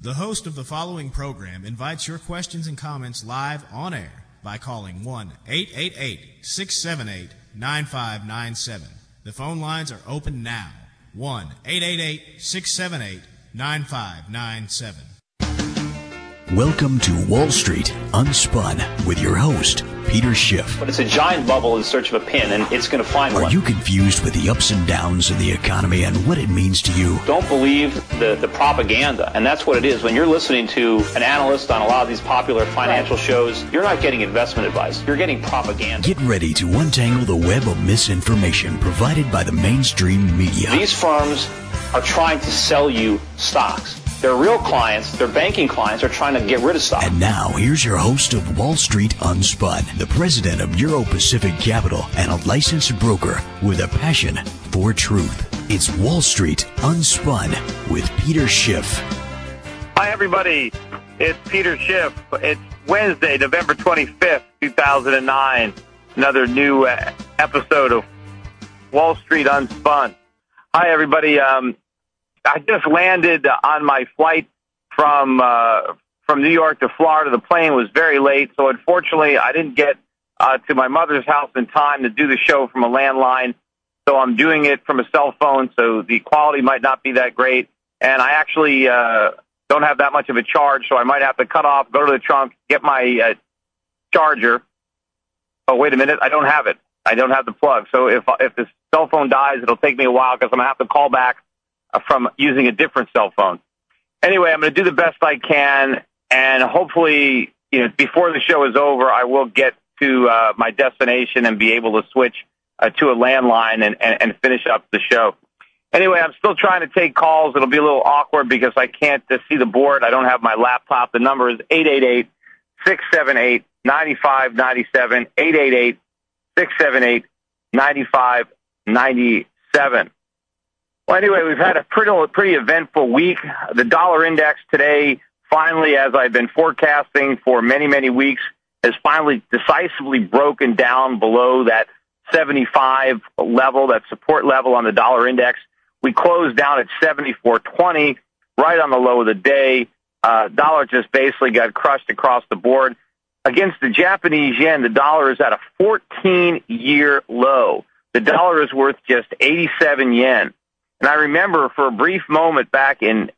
The host of the following program invites your questions and comments live on air by calling 1-888-678-9597. The phone lines are open now. 1-888-678-9597. Welcome to Wall Street Unspun with your host, Peter Schiff. But it's a giant bubble in search of a pin, and it's going to find one. Are you confused with the ups and downs of the economy and what it means to you? Don't believe the propaganda, and that's what it is. When you're listening to an analyst on a lot of these popular financial shows, you're not getting investment advice. You're getting propaganda. Get ready to untangle the web of misinformation provided by the mainstream media. These firms are trying to sell you stocks. Their real clients, their banking clients, are trying to get rid of stock. And now, here's your host of Wall Street Unspun, the president of Euro Pacific Capital and a licensed broker with a passion for truth. It's Wall Street Unspun with Peter Schiff. Hi, everybody. It's Peter Schiff. It's Wednesday, November 25th, 2009. Another new episode of Wall Street Unspun. Hi, everybody. I just landed on my flight from New York to Florida. The plane was very late, so unfortunately I didn't get to my mother's house in time to do the show from a landline. So I'm doing it from a cell phone, so the quality might not be that great. And I actually don't have that much of a charge, so I might have to cut off, go to the trunk, get my charger. Oh, wait a minute, I don't have it. I don't have the plug. So if the cell phone dies, it'll take me a while because I'm going to have to call back from using a different cell phone. Anyway, I'm going to do the best I can, and hopefully, before the show is over, I will get to my destination and be able to switch to a landline and finish up the show. Anyway, I'm still trying to take calls. It'll be a little awkward because I can't see the board. I don't have my laptop. The number is 888-678-9597, 888-678-9597. Well, anyway, we've had a pretty eventful week. The dollar index today, finally, as I've been forecasting for many, many weeks, has finally decisively broken down below that 75 level, that support level on the dollar index. We closed down at 74.20, right on the low of the day. Dollar just basically got crushed across the board. Against the Japanese yen, the dollar is at a 14-year low. The dollar is worth just 87 yen. And I remember for a brief moment back in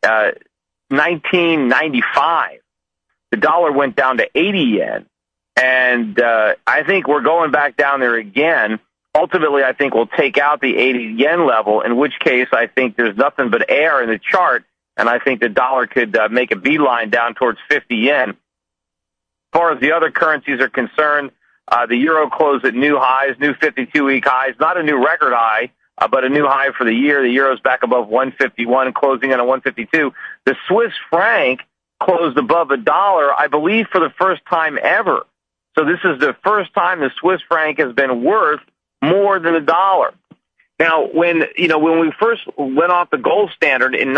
1995, the dollar went down to 80 yen. And I think we're going back down there again. Ultimately, I think we'll take out the 80 yen level, in which case I think there's nothing but air in the chart, and I think the dollar could make a beeline down towards 50 yen. As far as the other currencies are concerned, the euro closed at new highs, new 52-week highs, not a new record high, but a new high for the year. The euro's back above 151, closing in at 152. The Swiss franc closed above $1, I believe, for the first time ever. So this is the first time the Swiss franc has been worth more than $1. Now, when we first went off the gold standard in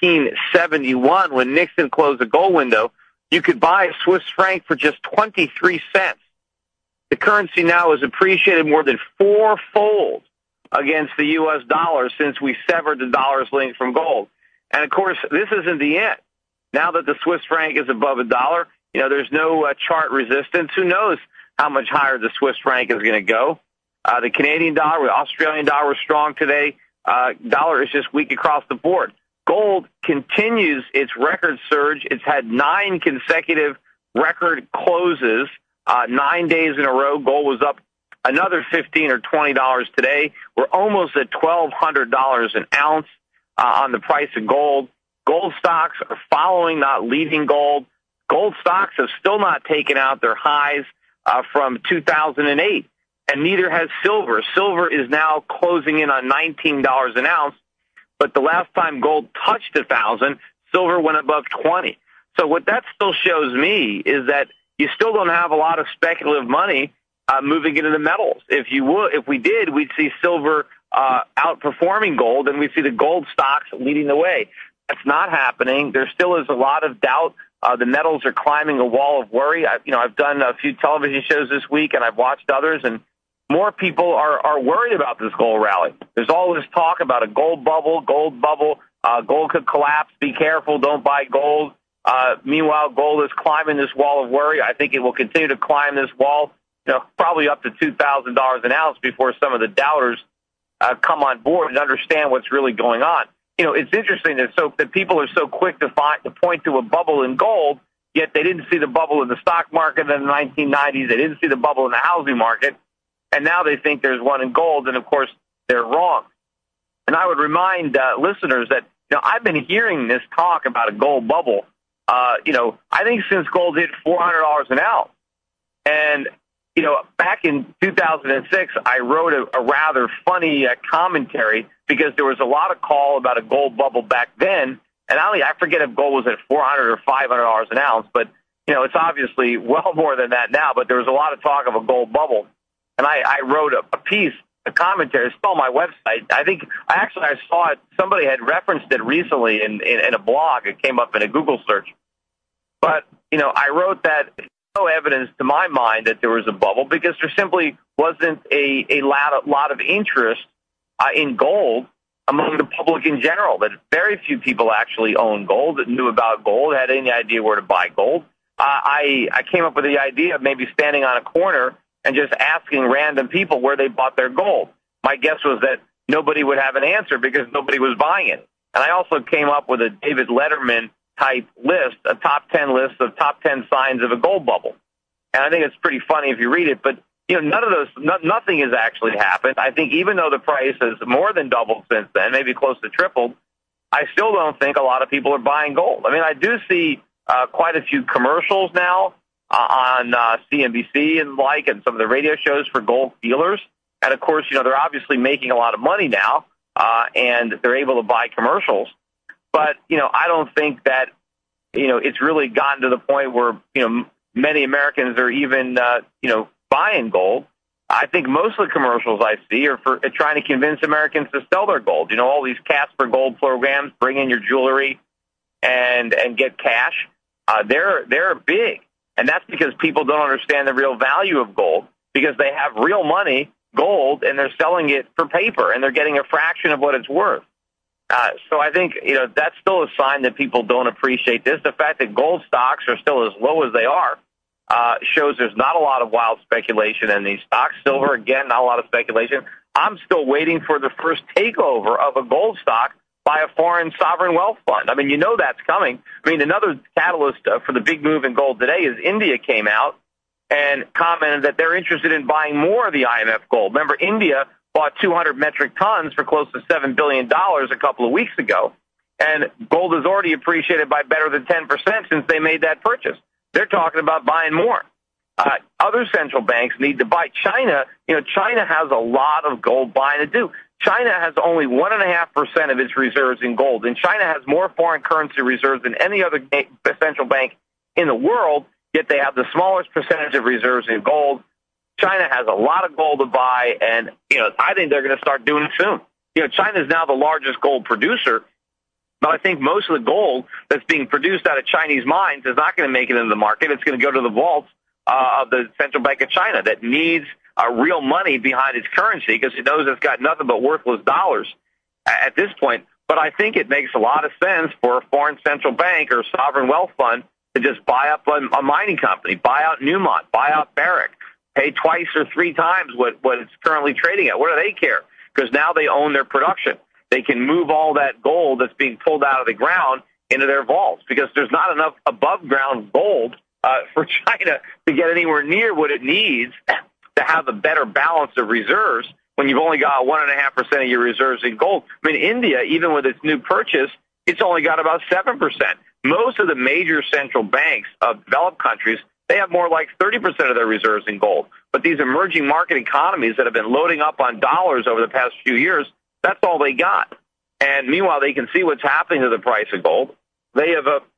1971, when Nixon closed the gold window, you could buy a Swiss franc for just 23 cents. The currency now has appreciated more than fourfold against the U.S. dollar since we severed the dollar's link from gold. And, of course, this isn't the end. Now that the Swiss franc is above $1, there's no chart resistance. Who knows how much higher the Swiss franc is going to go? The Canadian dollar, the Australian dollar was strong today. Dollar is just weak across the board. Gold continues its record surge. It's had 9 consecutive record closes, 9 days in a row. Gold was up another $15 or $20 today. We're almost at $1,200 an ounce on the price of gold. Gold stocks are following, not leading gold. Gold stocks have still not taken out their highs from 2008, and neither has silver. Silver is now closing in on $19 an ounce, but the last time gold touched 1,000, silver went above 20. So what that still shows me is that you still don't have a lot of speculative money moving into the metals. If we did, we'd see silver outperforming gold, and we'd see the gold stocks leading the way. That's not happening. There still is a lot of doubt. The metals are climbing a wall of worry. I've done a few television shows this week, and I've watched others, and more people are worried about this gold rally. There's all this talk about a gold bubble. Gold could collapse. Be careful. Don't buy gold. Meanwhile, gold is climbing this wall of worry. I think it will continue to climb this wall, probably up to $2,000 an ounce before some of the doubters come on board and understand what's really going on. It's interesting that people are so quick to point to a bubble in gold, yet they didn't see the bubble in the stock market in the 1990s. They didn't see the bubble in the housing market, and now they think there's one in gold, and of course they're wrong. And I would remind listeners that I've been hearing this talk about a gold bubble. I think since gold hit $400 an ounce, and back in 2006, I wrote a rather funny commentary because there was a lot of call about a gold bubble back then, and I forget if gold was at $400 or $500 an ounce, but it's obviously well more than that now. But there was a lot of talk of a gold bubble, and I wrote a piece, a commentary. It's on my website. I saw it. Somebody had referenced it recently in a blog. It came up in a Google search, but I wrote that. No evidence to my mind that there was a bubble because there simply wasn't a lot of interest in gold among the public in general. That very few people actually own gold, that knew about gold, had any idea where to buy gold. I came up with the idea of maybe standing on a corner and just asking random people where they bought their gold. My guess was that nobody would have an answer because nobody was buying it. And I also came up with a David Letterman type list, a top 10 list of top 10 signs of a gold bubble. And I think it's pretty funny if you read it, but nothing has actually happened. I think even though the price has more than doubled since then, maybe close to tripled, I still don't think a lot of people are buying gold. I mean, I do see quite a few commercials now on CNBC and some of the radio shows for gold dealers. And of course, they're obviously making a lot of money now, and they're able to buy commercials. But, I don't think that, it's really gotten to the point where, many Americans are even, buying gold. I think most of the commercials I see are for trying to convince Americans to sell their gold. All these Casper Gold programs, bring in your jewelry and get cash. They're big. And that's because people don't understand the real value of gold because they have real money, gold, and they're selling it for paper and they're getting a fraction of what it's worth. So I think, that's still a sign that people don't appreciate this. The fact that gold stocks are still as low as they are shows there's not a lot of wild speculation in these stocks. Silver, again, not a lot of speculation. I'm still waiting for the first takeover of a gold stock by a foreign sovereign wealth fund. I mean, that's coming. I mean, another catalyst for the big move in gold today is India came out and commented that they're interested in buying more of the IMF gold. Remember, India bought 200 metric tons for close to $7 billion a couple of weeks ago. And gold has already appreciated by better than 10% since they made that purchase. They're talking about buying more. Other central banks need to buy. China has a lot of gold buying to do. China has only 1.5% of its reserves in gold. And China has more foreign currency reserves than any other central bank in the world, yet they have the smallest percentage of reserves in gold. China has a lot of gold to buy, and I think they're going to start doing it soon. China is now the largest gold producer, but I think most of the gold that's being produced out of Chinese mines is not going to make it into the market. It's going to go to the vaults of the Central Bank of China that needs real money behind its currency because it knows it's got nothing but worthless dollars at this point. But I think it makes a lot of sense for a foreign central bank or sovereign wealth fund to just buy up a mining company, buy out Newmont, buy out Barrick, pay twice or three times what it's currently trading at. What do they care? Because now they own their production. They can move all that gold that's being pulled out of the ground into their vaults because there's not enough above-ground gold for China to get anywhere near what it needs to have a better balance of reserves when you've only got 1.5% of your reserves in gold. I mean, India, even with its new purchase, it's only got about 7%. Most of the major central banks of developed countries, they have more like 30% of their reserves in gold. But these emerging market economies that have been loading up on dollars over the past few years, that's all they got. And meanwhile, they can see what's happening to the price of gold. They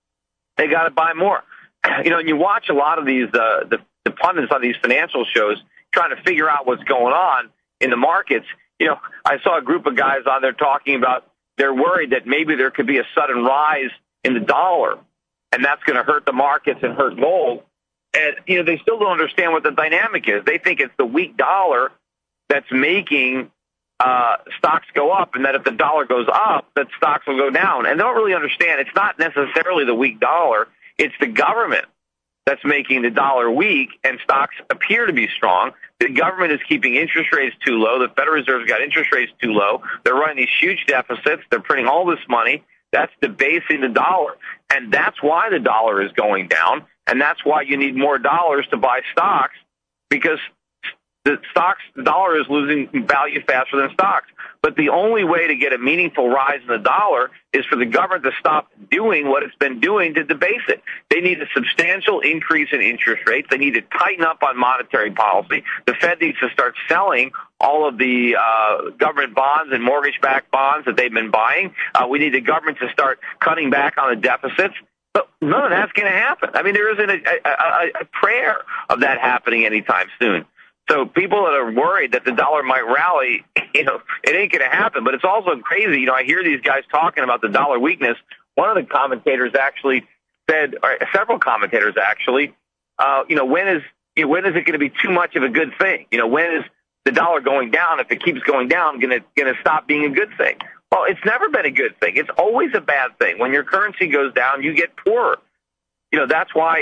got to buy more. And you watch a lot of these the pundits on these financial shows trying to figure out what's going on in the markets. I saw a group of guys on there talking about they're worried that maybe there could be a sudden rise in the dollar, and that's going to hurt the markets and hurt gold. And they still don't understand what the dynamic is. They think it's the weak dollar that's making stocks go up, and that if the dollar goes up, that stocks will go down. And they don't really understand it's not necessarily the weak dollar. It's the government that's making the dollar weak, and stocks appear to be strong. The government is keeping interest rates too low. The Federal Reserve's got interest rates too low. They're running these huge deficits. They're printing all this money. That's debasing the dollar. And that's why the dollar is going down. And that's why you need more dollars to buy stocks, because the dollar is losing value faster than stocks. But the only way to get a meaningful rise in the dollar is for the government to stop doing what it's been doing to debase it. They need a substantial increase in interest rates. They need to tighten up on monetary policy. The Fed needs to start selling all of the government bonds and mortgage-backed bonds that they've been buying. We need the government to start cutting back on the deficits. But none of that's going to happen. I mean, there isn't a prayer of that happening anytime soon. So people that are worried that the dollar might rally, it ain't going to happen. But it's also crazy. I hear these guys talking about the dollar weakness. One of the commentators actually said, or several commentators actually, when is it going to be too much of a good thing? When is the dollar going down, if it keeps going down, going to stop being a good thing? Well, it's never been a good thing. It's always a bad thing. When your currency goes down, you get poorer. That's why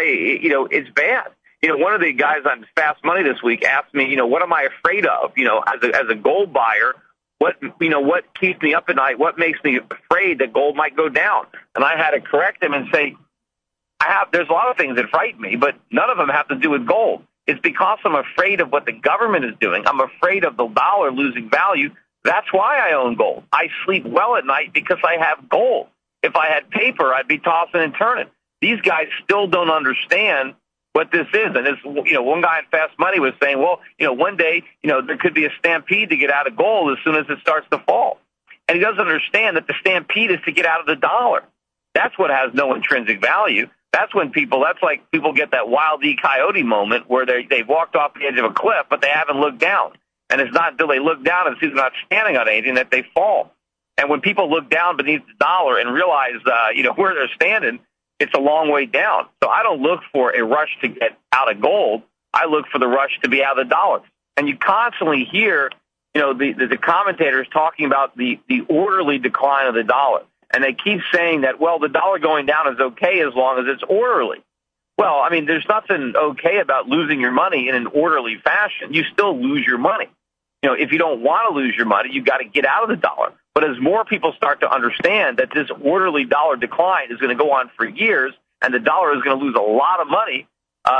it's bad. One of the guys on Fast Money this week asked me, what am I afraid of? As a gold buyer, what keeps me up at night? What makes me afraid that gold might go down? And I had to correct him and say, there's a lot of things that frighten me, but none of them have to do with gold. It's because I'm afraid of what the government is doing. I'm afraid of the dollar losing value. That's why I own gold. I sleep well at night because I have gold. If I had paper, I'd be tossing and turning. These guys still don't understand what this is. And it's, one guy in Fast Money was saying, well, one day, there could be a stampede to get out of gold as soon as it starts to fall. And he doesn't understand that the stampede is to get out of the dollar. That's what has no intrinsic value. That's like people get that Wile E. Coyote moment where they've walked off the edge of a cliff, but they haven't looked down. And it's not until they look down and see they're not standing on anything that they fall. And when people look down beneath the dollar and realize, where they're standing, it's a long way down. So I don't look for a rush to get out of gold. I look for the rush to be out of the dollar. And you constantly hear, the commentators talking about the orderly decline of the dollar. And they keep saying that, well, the dollar going down is okay as long as it's orderly. Well, I mean, there's nothing okay about losing your money in an orderly fashion. You still lose your money. If you don't want to lose your money, you've got to get out of the dollar. But as more people start to understand that this orderly dollar decline is going to go on for years and the dollar is going to lose a lot of money,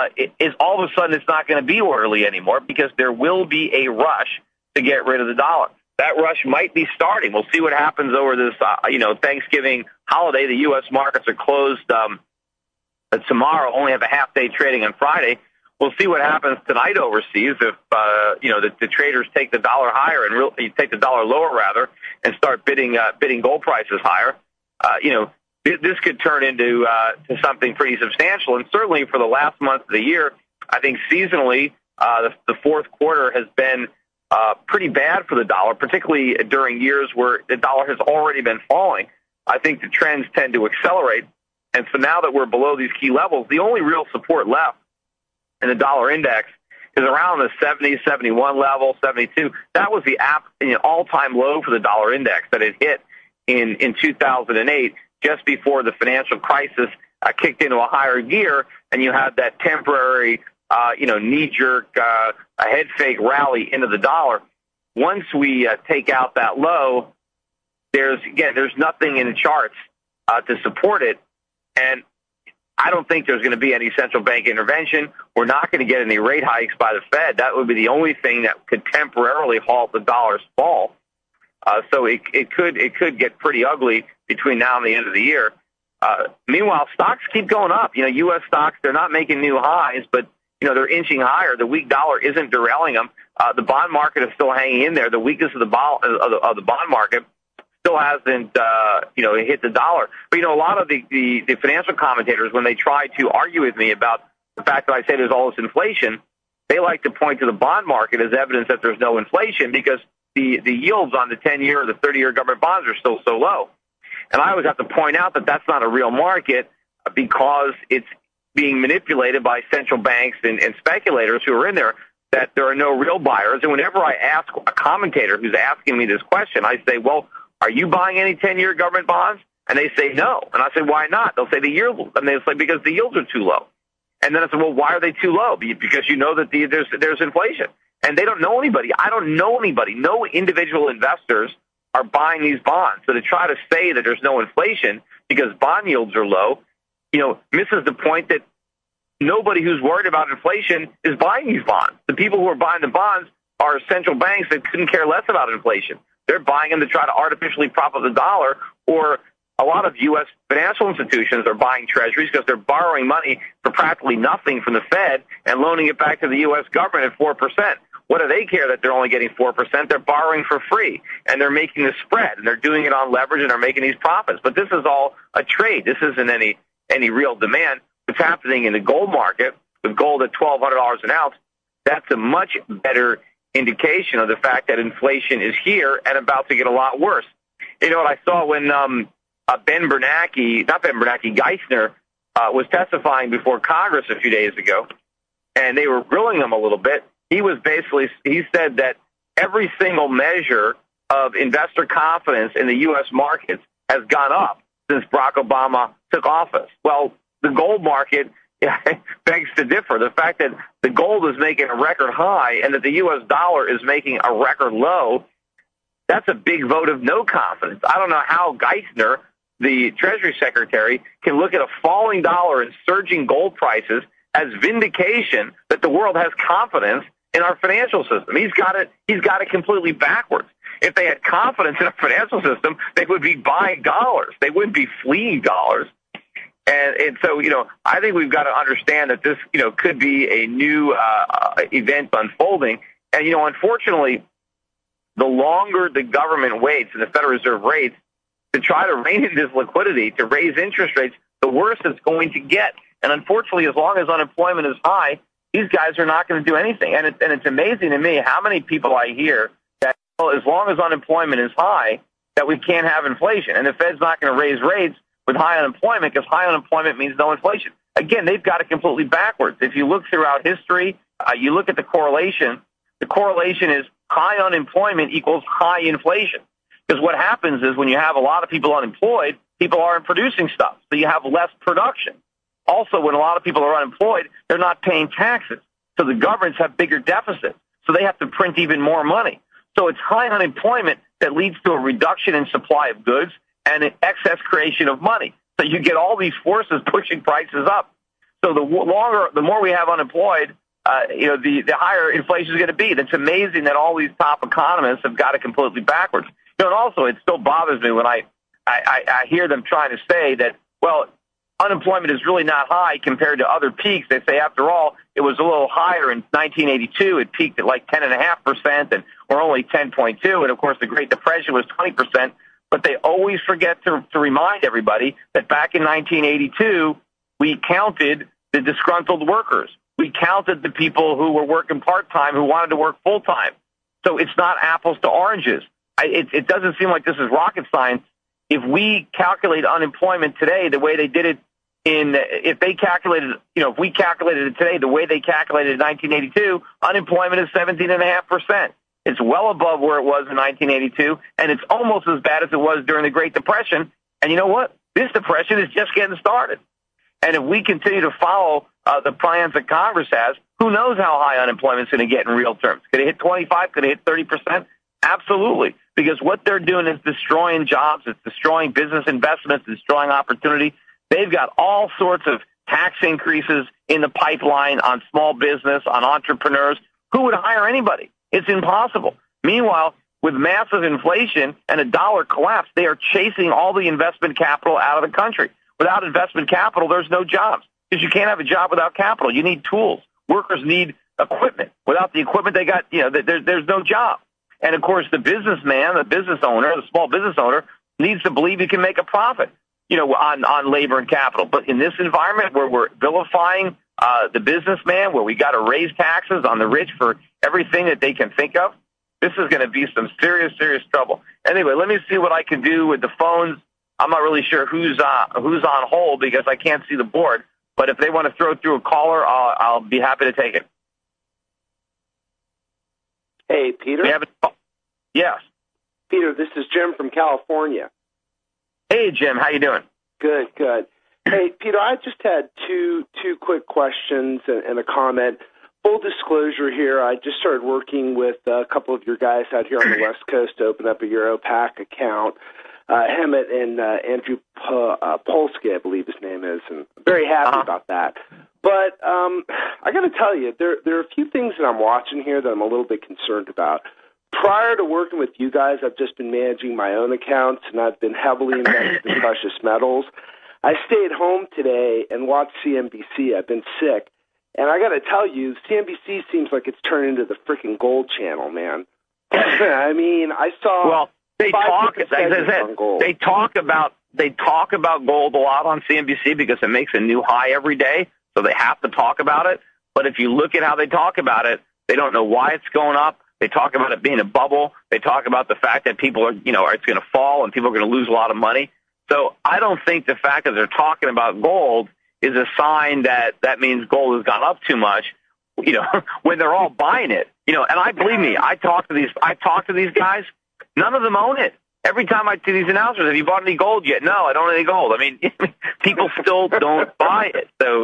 all of a sudden it's not going to be orderly anymore because there will be a rush to get rid of the dollar. That rush might be starting. We'll see what happens over this, Thanksgiving holiday. The U.S. markets are closed tomorrow, only have a half-day trading on Friday. We'll see what happens tonight overseas if, the traders take the dollar higher and take the dollar lower, rather, and start bidding gold prices higher. This could turn into to something pretty substantial. And certainly for the last month of the year, I think seasonally, the fourth quarter has been pretty bad for the dollar, particularly during years where the dollar has already been falling. I think the trends tend to accelerate. And so now that we're below these key levels, the only real support left in the dollar index is around the 70, 71 level, 72. That was the all-time low for the dollar index that it hit in 2008, just before the financial crisis kicked into a higher gear, and you had that temporary, knee-jerk, head fake rally into the dollar. Once we take out that low, there's nothing in the charts to support it, and I don't think there's going to be any central bank intervention. We're not going to get any rate hikes by the Fed. That would be the only thing that could temporarily halt the dollar's fall. So it could get pretty ugly between now and the end of the year. Meanwhile, stocks keep going up. U.S. stocks, they're not making new highs, but they're inching higher. The weak dollar isn't derailing them. The bond market is still hanging in there. The weakness of the bond market still hasn't, hit the dollar. But, a lot of the financial commentators, when they try to argue with me about the fact that I say there's all this inflation, they like to point to the bond market as evidence that there's no inflation because the yields on the 10-year or the 30-year government bonds are still so low. And I always have to point out that that's not a real market because it's being manipulated by central banks and speculators who are in there, that there are no real buyers. And whenever I ask a commentator who's asking me this question, I say, well, are you buying any 10-year government bonds? And they say no. And I say, why not? They'll say the yield, and they say because the yields are too low. And then I said, well, why are they too low? Because you know that there's inflation. And they don't know anybody. I don't know anybody. No individual investors are buying these bonds. So to try to say that there's no inflation because bond yields are low, misses the point that nobody who's worried about inflation is buying these bonds. The people who are buying the bonds are central banks that couldn't care less about inflation. They're buying them to try to artificially prop up the dollar, or a lot of U.S. financial institutions are buying treasuries because they're borrowing money for practically nothing from the Fed and loaning it back to the U.S. government at 4%. What do they care that they're only getting 4%? They're borrowing for free, and they're making the spread, and they're doing it on leverage, and they're making these profits. But this is all a trade. This isn't any real demand. What's happening in the gold market with gold at $1,200 an ounce, that's a much better indication of the fact that inflation is here and about to get a lot worse. You know what I saw when Geithner was testifying before Congress a few days ago, and they were grilling him a little bit. He said that every single measure of investor confidence in the U.S. markets has gone up since Barack Obama took office. Well, the gold market begs to differ. The fact that the gold is making a record high and that the U.S. dollar is making a record low, that's a big vote of no confidence. I don't know how Geithner, the Treasury Secretary, can look at a falling dollar and surging gold prices as vindication that the world has confidence in our financial system. He's got it completely backwards. If they had confidence in our financial system, they would be buying dollars. They wouldn't be fleeing dollars. And so, I think we've got to understand that this, could be a new event unfolding. And, unfortunately, the longer the government waits and the Federal Reserve waits to try to rein in this liquidity, to raise interest rates, the worse it's going to get. And unfortunately, as long as unemployment is high, these guys are not going to do anything. And it's amazing to me how many people I hear that, as long as unemployment is high, that we can't have inflation. And the Fed's not going to raise rates with high unemployment because high unemployment means no inflation. Again, they've got it completely backwards. If you look throughout history, you look at the correlation is high unemployment equals high inflation. Because what happens is when you have a lot of people unemployed, people aren't producing stuff. So you have less production. Also, when a lot of people are unemployed, they're not paying taxes. So the governments have bigger deficits. So they have to print even more money. So it's high unemployment that leads to a reduction in supply of goods and an excess creation of money. So you get all these forces pushing prices up. So the more we have unemployed, the higher inflation is going to be. It's amazing that all these top economists have got it completely backwards. And also, it still bothers me when I hear them trying to say that, well, unemployment is really not high compared to other peaks. They say, after all, it was a little higher in 1982. It peaked at like 10.5%, and we're only 10.2. And of course, the Great Depression was 20%. But they always forget to remind everybody that back in 1982, we counted the disgruntled workers. We counted the people who were working part-time who wanted to work full-time. So it's not apples to oranges. It doesn't seem like this is rocket science. If we calculate unemployment today the way they did it if we calculated it today the way they calculated it in 1982, unemployment is 17.5%. It's well above where it was in 1982, and it's almost as bad as it was during the Great Depression. And you know what? This depression is just getting started. And if we continue to follow the plans that Congress has, who knows how high unemployment is going to get in real terms? Could it hit 25? Could it hit 30%? Absolutely. Because what they're doing is destroying jobs. It's destroying business investments, destroying opportunity. They've got all sorts of tax increases in the pipeline on small business, on entrepreneurs. Who would hire anybody? It's impossible. Meanwhile, with massive inflation and a dollar collapse, they are chasing all the investment capital out of the country. Without investment capital, there's no jobs because you can't have a job without capital. You need tools. Workers need equipment. Without the equipment, they got, there's no job. And of course, the businessman, the business owner, the small business owner needs to believe he can make a profit, on labor and capital. But in this environment where we're vilifying the businessman, where we got to raise taxes on the rich for everything that they can think of, this is going to be some serious, serious trouble. Anyway, let me see what I can do with the phones. I'm not really sure who's on hold because I can't see the board. But if they want to throw through a caller, I'll be happy to take it. Hey, Peter? Yes. Peter, this is Jim from California. Hey, Jim, how you doing? Good. Hey, Peter, I just had two quick questions and a comment. Full disclosure here, I just started working with a couple of your guys out here on the West Coast to open up a EuroPac account. Hemant and Andrew Polsky, I believe his name is, and I'm very happy about that. But I got to tell you, there are a few things that I'm watching here that I'm a little bit concerned about. Prior to working with you guys, I've just been managing my own accounts, and I've been heavily invested in precious metals. I stayed home today and watched CNBC. I've been sick. And I got to tell you, CNBC seems like it's turned into the freaking gold channel, man. I mean, I saw... Well, they talk about gold a lot on CNBC because it makes a new high every day, so they have to talk about it. But if you look at how they talk about it, they don't know why it's going up. They talk about it being a bubble. They talk about the fact that people are, it's going to fall and people are going to lose a lot of money. So I don't think the fact that they're talking about gold is a sign that means gold has gone up too much, when they're all buying it. And believe me, I talk to these guys. None of them own it. Every time I see these announcements, have you bought any gold yet? No, I don't own any gold. I mean, people still don't buy it. So,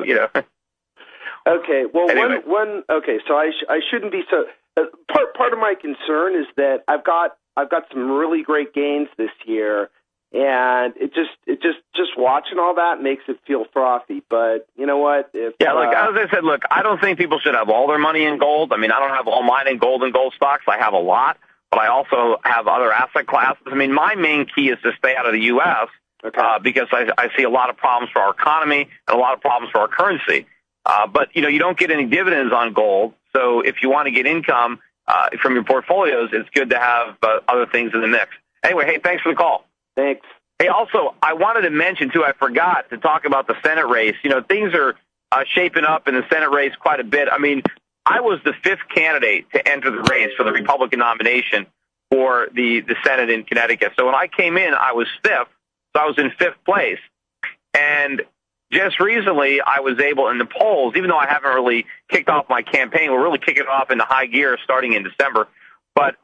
Okay. Well, anyway. So I shouldn't be so. Part of my concern is that I've got some really great gains this year, and it just watching all that makes it feel frothy. But you know what? As I said, I don't think people should have all their money in gold. I mean, I don't have all mine in gold and gold stocks. I have a lot, but I also have other asset classes. I mean, my main key is to stay out of the U.S. Because I see a lot of problems for our economy and a lot of problems for our currency. But you don't get any dividends on gold. So if you want to get income from your portfolios, it's good to have other things in the mix. Anyway, hey, thanks for the call. Thanks. Hey, also, I wanted to mention, too, I forgot to talk about the Senate race. Things are shaping up in the Senate race quite a bit. I mean, I was the fifth candidate to enter the race for the Republican nomination for the Senate in Connecticut. So when I came in, I was fifth. So I was in fifth place. And just recently, I was able, in the polls, even though I haven't really kicked off my campaign, we're really kicking it off into high gear starting in December. But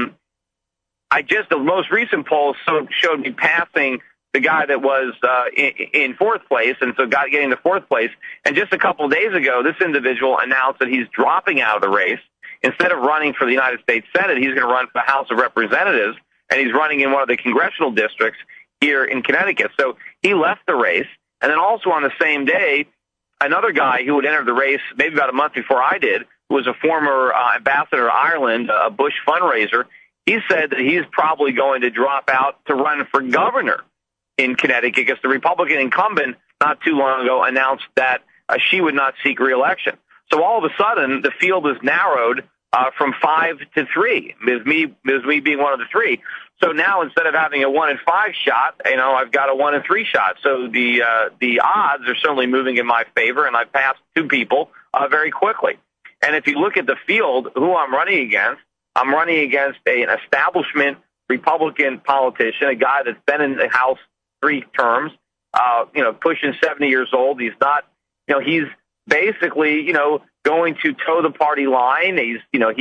the most recent polls showed me passing the guy that was in fourth place, and so getting to fourth place. And just a couple of days ago, this individual announced that he's dropping out of the race. Instead of running for the United States Senate, he's going to run for the House of Representatives, and he's running in one of the congressional districts here in Connecticut. So he left the race. And then also on the same day, another guy who had entered the race maybe about a month before I did, who was a former ambassador to Ireland, a Bush fundraiser, he said that he's probably going to drop out to run for governor in Connecticut because the Republican incumbent not too long ago announced that she would not seek re-election. So all of a sudden, the field is narrowed from 5 to 3, with me being one of the three. So now instead of having a 1 in 5 shot, I've got a 1 in 3 shot. So the odds are certainly moving in my favor, and I've passed two people very quickly. And if you look at the field, who I'm running against, I'm running against an establishment Republican politician, a guy that's been in the House 3 terms, pushing 70 years old. He's not, he's basically, going to toe the party line. He's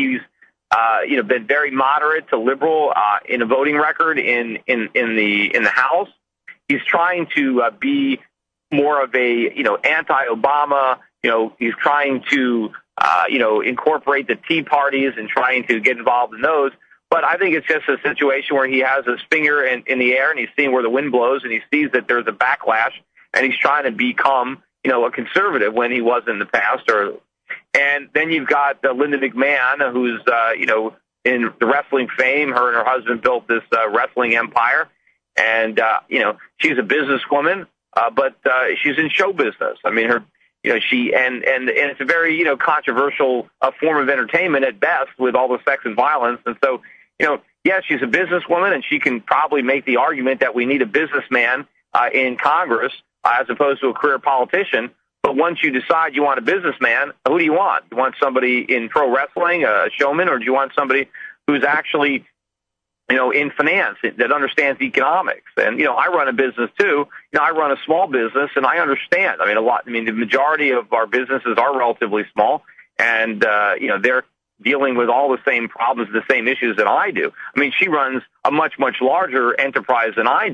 been very moderate to liberal in a voting record in the House. He's trying to be more of a anti-Obama. He's trying to incorporate the Tea parties and trying to get involved in those. But I think it's just a situation where he has his finger in the air and he's seeing where the wind blows and he sees that there's a backlash and he's trying to become a conservative when he was in the past. And then you've got Linda McMahon, who's, in the wrestling fame. Her and her husband built this wrestling empire. And, she's a businesswoman, but she's in show business. I mean, and it's a very, controversial form of entertainment at best with all the sex and violence. And so, yes, she's a businesswoman, and she can probably make the argument that we need a businessman in Congress as opposed to a career politician. But once you decide you want a businessman, who do you want? You want somebody in pro wrestling, a showman, or do you want somebody who's actually, in finance that understands economics? And, I run a business too. I run a small business and I understand. The majority of our businesses are relatively small and, they're dealing with all the same problems, the same issues that I do. I mean, she runs a much, much larger enterprise than I do.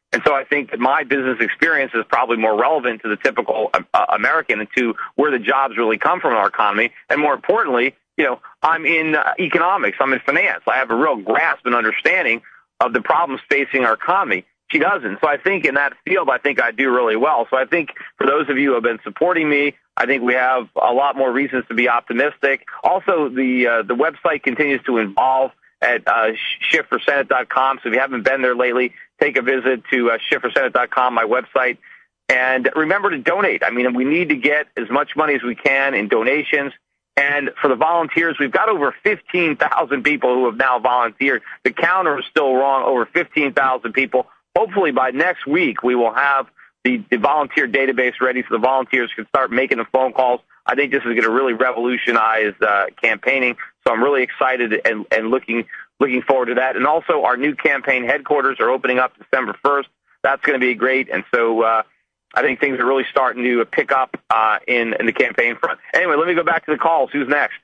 And so I think that my business experience is probably more relevant to the typical American and to where the jobs really come from in our economy. And more importantly, I'm in economics. I'm in finance. I have a real grasp and understanding of the problems facing our economy. She doesn't. So I think in that field, I think I do really well. So I think for those of you who have been supporting me, I think we have a lot more reasons to be optimistic. Also, the website continues to evolve at shiftforsenate.com. So if you haven't been there lately, take a visit to shiftforsenate.com, my website. And remember to donate. I mean, we need to get as much money as we can in donations. And for the volunteers, we've got over 15,000 people who have now volunteered. The counter is still wrong, over 15,000 people. Hopefully by next week, we will have the volunteer database ready so the volunteers can start making the phone calls. I think this is going to really revolutionize campaigning. So I'm really excited and looking forward to that. And also our new campaign headquarters are opening up December 1st. That's going to be great. And so I think things are really starting to pick up in the campaign front. Anyway, let me go back to the calls. Who's next?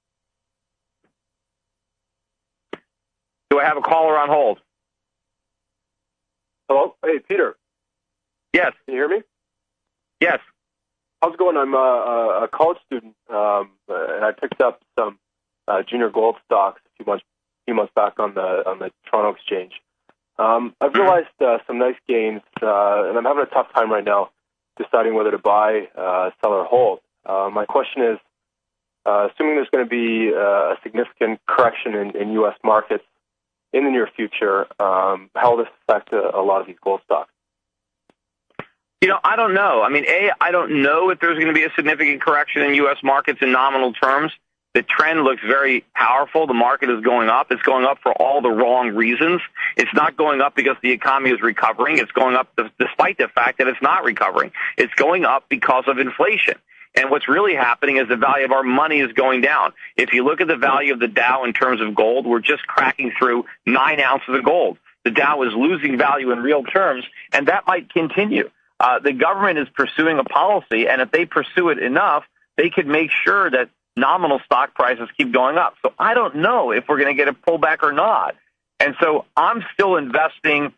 Do I have a caller on hold? Hello? Hey, Peter. Yes. Can you hear me? Yes. How's it going? I'm a college student, and I picked up some junior gold stocks a few months back on the Toronto Exchange. I've realized some nice gains, and I'm having a tough time right now deciding whether to buy, sell, or hold. My question is, assuming there's going to be a significant correction in U.S. markets in the near future, how will this affect a lot of these gold stocks? I don't know. I mean, I don't know if there's going to be a significant correction in U.S. markets in nominal terms. The trend looks very powerful. The market is going up. It's going up for all the wrong reasons. It's not going up because the economy is recovering. It's going up despite the fact that it's not recovering. It's going up because of inflation. And what's really happening is the value of our money is going down. If you look at the value of the Dow in terms of gold, we're just cracking through 9 ounces of gold. The Dow is losing value in real terms, and that might continue. The government is pursuing a policy, and if they pursue it enough, they could make sure that nominal stock prices keep going up. So I don't know if we're going to get a pullback or not. And so I'm still investing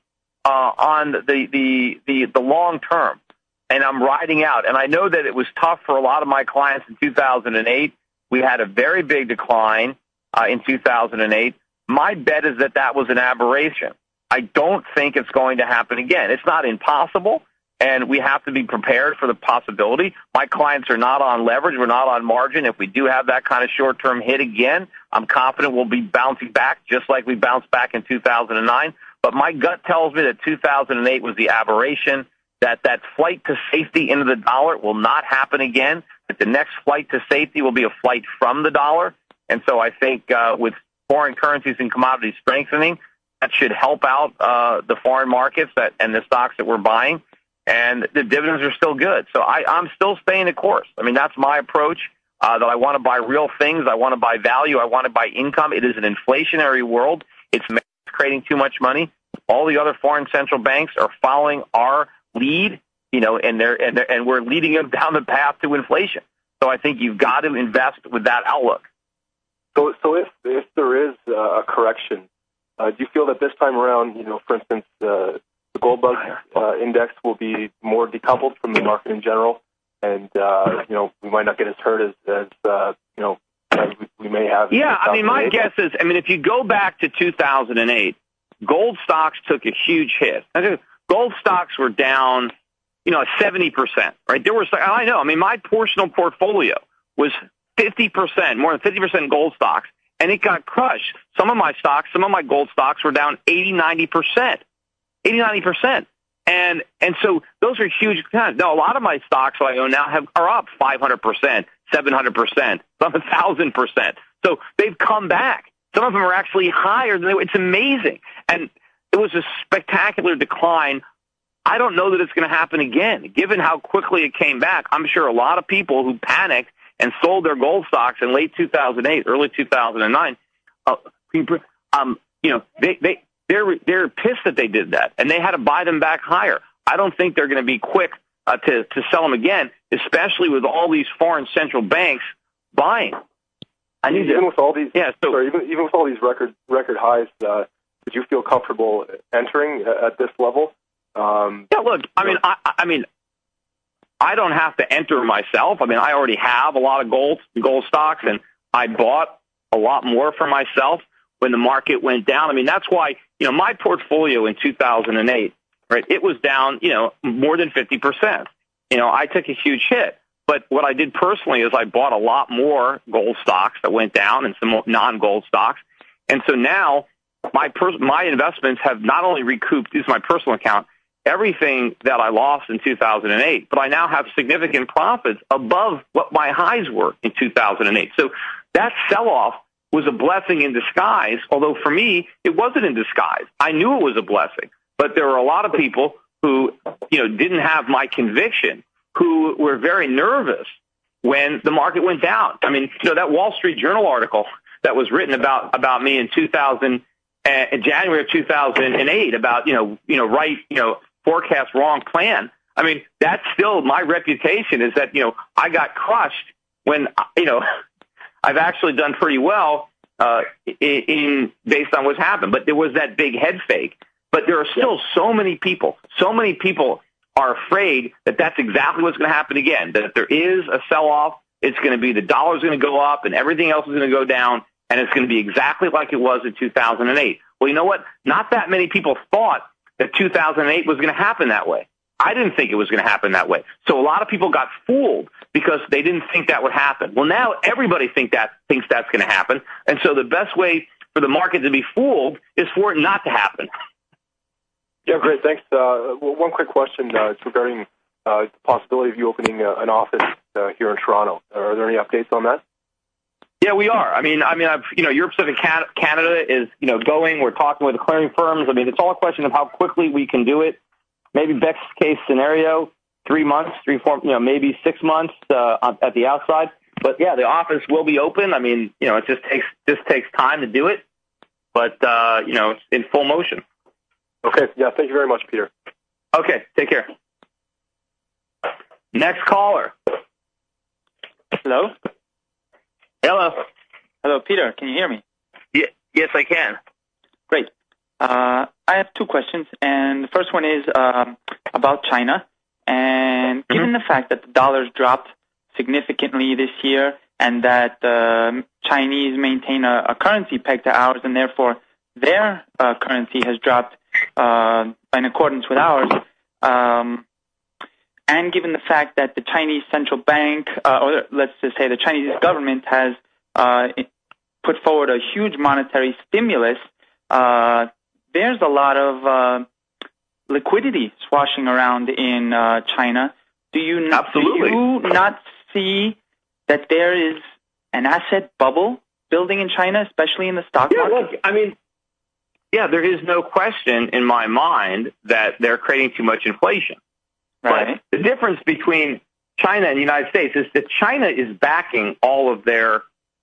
on the long term, and I'm riding out. And I know that it was tough for a lot of my clients in 2008. We had a very big decline in 2008. My bet is that was an aberration. I don't think it's going to happen again. It's not impossible, and we have to be prepared for the possibility. My clients are not on leverage. We're not on margin. If we do have that kind of short-term hit again, I'm confident we'll be bouncing back just like we bounced back in 2009. But my gut tells me that 2008 was the aberration, that flight to safety into the dollar will not happen again, that the next flight to safety will be a flight from the dollar. And so I think with foreign currencies and commodities strengthening, that should help out the foreign markets and the stocks that we're buying. And the dividends are still good. So I'm still staying the course. I mean, that's my approach, that I want to buy real things. I want to buy value. I want to buy income. It is an inflationary world. It's creating too much money. All the other foreign central banks are following our lead, and we're leading them down the path to inflation. So I think you've got to invest with that outlook. So if there is a correction, do you feel that this time around, for instance, the gold bug index will be more decoupled from the market in general, and we might not get as hurt as we may have? Yeah, I mean, my guess is, if you go back to 2008, gold stocks took a huge hit. Gold stocks were down, 70%. Right? I know. I mean, my personal portfolio was 50%, more than 50% gold stocks, and it got crushed. Some of my gold stocks were down 80, 90%. 80-90%. And so those are huge. Now, a lot of my stocks I own now are up 500%, 700%, some 1,000%. So they've come back. Some of them are actually higher than they were. It's amazing. And it was a spectacular decline. I don't know that it's going to happen again. Given how quickly it came back, I'm sure a lot of people who panicked and sold their gold stocks in late 2008, early 2009, they're pissed that they did that, and they had to buy them back higher. I don't think they're going to be quick to sell them again, especially with all these foreign central banks buying. Even with all these record highs, would you feel comfortable entering at this level Yeah, look, I mean, I don't have to enter myself. I mean, I already have a lot of gold stocks, and I bought a lot more for myself when the market went down. I mean, that's why, my portfolio in 2008, right, it was down, more than 50%. I took a huge hit. But what I did personally is I bought a lot more gold stocks that went down and some non-gold stocks. And so now my investments have not only recouped, this is my personal account, everything that I lost in 2008, but I now have significant profits above what my highs were in 2008. So that sell-off was a blessing in disguise, although for me, it wasn't in disguise. I knew it was a blessing, but there were a lot of people who, didn't have my conviction, who were very nervous when the market went down. I mean, that Wall Street Journal article that was written about me in January of 2008 about, forecast wrong plan. I mean, that's still my reputation is that, I got crushed when, I've actually done pretty well based on what's happened. But there was that big head fake. But there are still so many people are afraid that that's exactly what's going to happen again, that if there is a sell-off, it's going to be the dollar's going to go up and everything else is going to go down, and it's going to be exactly like it was in 2008. Well, you know what? Not that many people thought that 2008 was going to happen that way. I didn't think it was going to happen that way. So a lot of people got fooled because they didn't think that would happen. Well, now everybody thinks that's going to happen, and so the best way for the market to be fooled is for it not to happen. Yeah, great. Thanks. One quick question. It's regarding the possibility of you opening an office here in Toronto. Are there any updates on that? Yeah, we are. I mean, Europe Pacific Canada is, going. We're talking with the clearing firms. I mean, it's all a question of how quickly we can do it. Maybe best case scenario, 3 months, 3, 4, maybe 6 months at the outside. But yeah, the office will be open. I mean, it just takes time to do it. But it's in full motion. Okay. Yeah. Thank you very much, Peter. Okay. Take care. Next caller. Hello? Hello. Hello, Peter. Can you hear me? Yes, I can. Great. I have two questions, and the first one is about China. And given the fact that the dollar's dropped significantly this year and that Chinese maintain a currency pegged to ours, and therefore their currency has dropped in accordance with ours, and given the fact that the Chinese central bank, or let's just say the Chinese government, has put forward a huge monetary stimulus, there's a lot of liquidity swashing around in China. Do you not see that there is an asset bubble building in China, especially in the stock market? Look, I mean, there is no question in my mind that they're creating too much inflation. Right. But the difference between China and the United States is that China is backing all of their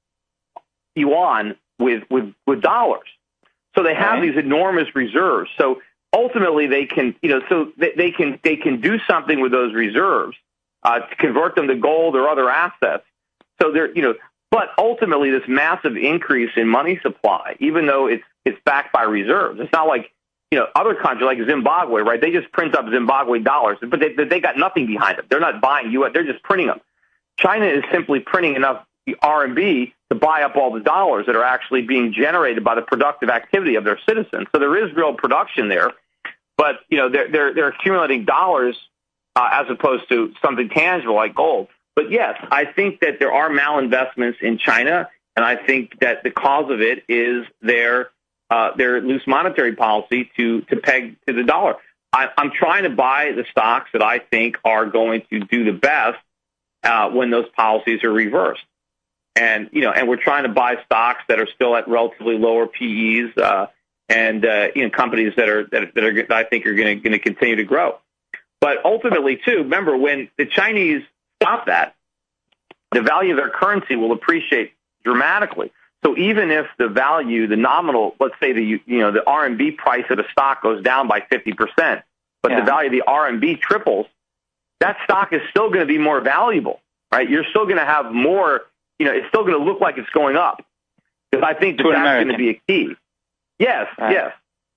yuan with dollars. So they have these enormous reserves. So ultimately they can, they can do something with those reserves to convert them to gold or other assets. So they're, but ultimately this massive increase in money supply, even though it's backed by reserves, it's not like, other countries like Zimbabwe, right? They just print up Zimbabwe dollars, but they got nothing behind them. They're not buying U.S. They're just printing them. China is simply printing enough RMB to buy up all the dollars that are actually being generated by the productive activity of their citizens. So there is real production there, but they're accumulating dollars as opposed to something tangible like gold. But yes, I think that there are malinvestments in China, and I think that the cause of it is their loose monetary policy to peg to the dollar. I'm trying to buy the stocks that I think are going to do the best when those policies are reversed. And we're trying to buy stocks that are still at relatively lower PEs and companies that I think are going to continue to grow. But ultimately, too, remember when the Chinese stop that, the value of their currency will appreciate dramatically. So even if the value, the nominal, let's say the RMB price of the stock goes down by 50%, but the value of the RMB triples, that stock is still going to be more valuable, right? You're still going to have more, it's still going to look like it's going up. Because I think that's going to be a key. Yes, yes.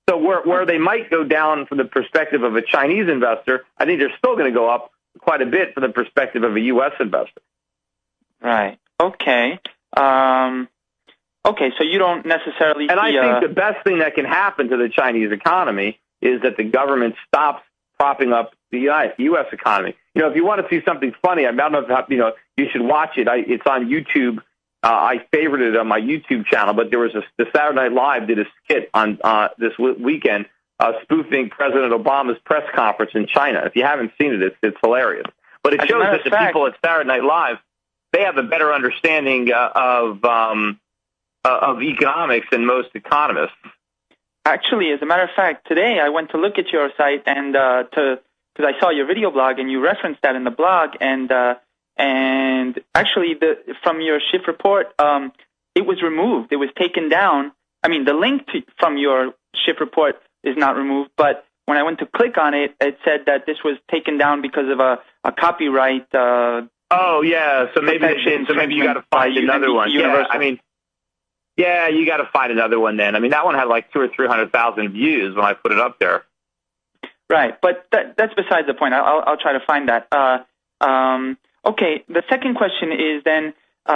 So where they might go down from the perspective of a Chinese investor, I think they're still going to go up quite a bit from the perspective of a U.S. investor. Right. Okay. Okay, so you don't necessarily And I think the best thing that can happen to the Chinese economy is that the government stops propping up the U.S. economy. You know, if you want to see something funny, I don't know if you should watch it. It's on YouTube. I favorited it on my YouTube channel, but there was the Saturday Night Live did a skit on this weekend spoofing President Obama's press conference in China. If you haven't seen it, it's hilarious. But it shows that the people at Saturday Night Live, they have a better understanding of economics than most economists. Actually, as a matter of fact, today I went to look at your site and because I saw your video blog and you referenced that in the blog, and actually from your Schiff report, it was removed. It was taken down. I mean, the link from your Schiff report is not removed, but when I went to click on it, it said that this was taken down because of a copyright. Oh yeah, so maybe you got to find another one. Yeah, I mean. Yeah, you got to find another one then. I mean, that one had like 200,000 or 300,000 views when I put it up there. Right, but that's besides the point. I'll try to find that. Okay, the second question is then,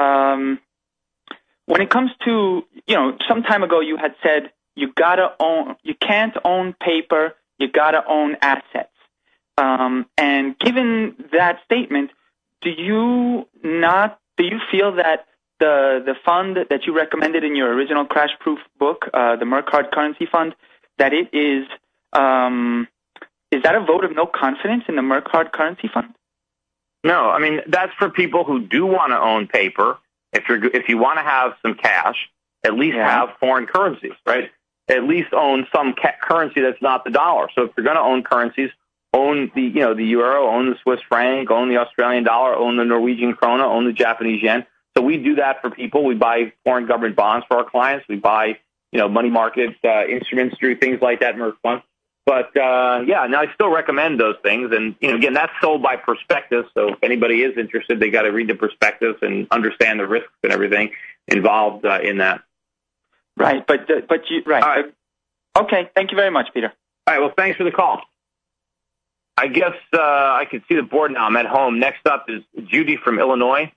when it comes to, some time ago you had said you can't own paper, you got to own assets. And given that statement, do you feel that the fund that you recommended in your original crash-proof book, the Merck Hard Currency Fund, that it is that a vote of no confidence in the Merck Hard Currency Fund? No, I mean, that's for people who do want to own paper. If you want to have some cash, at least have foreign currencies, right? At least own some currency that's not the dollar. So if you're going to own currencies, own the euro, own the Swiss franc, own the Australian dollar, own the Norwegian krona, own the Japanese yen. So we do that for people. We buy foreign government bonds for our clients. We buy, money market instruments through things like that, Merck Fund. But, I still recommend those things. And, again, that's sold by prospectus. So if anybody is interested, they got to read the prospectus and understand the risks and everything involved in that. Right. But you, right. All right. Okay. Thank you very much, Peter. All right. Well, thanks for the call. I guess I can see the board now. I'm at home. Next up is Judy from Illinois.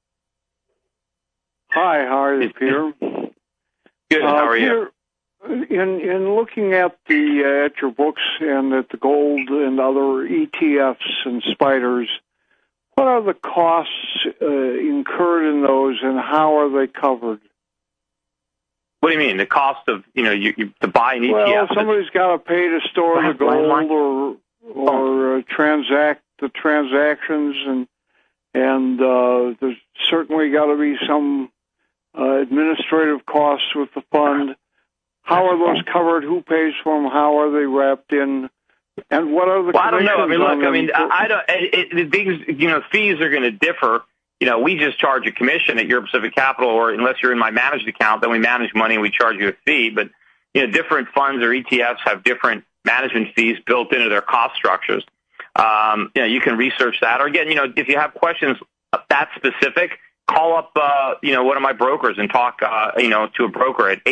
Hi, how are you, Peter? Good. How are you? In looking at your books and at the gold and other ETFs and spiders, what are the costs incurred in those, and how are they covered? What do you mean? The cost of to buy an ETF? Well, somebody's got to pay to store the gold or transact the transactions, and there's certainly got to be some administrative costs with the fund. How are those covered? Who pays for them? How are they wrapped in? And what are the? Well, I don't know. I mean, look. I don't. Things. Fees are going to differ. We just charge a commission at Euro Pacific Capital, or unless you're in my managed account, then we manage money and we charge you a fee. But different funds or ETFs have different management fees built into their cost structures. You can research that, or again, if you have questions that specific, call up, one of my brokers and talk, to a broker at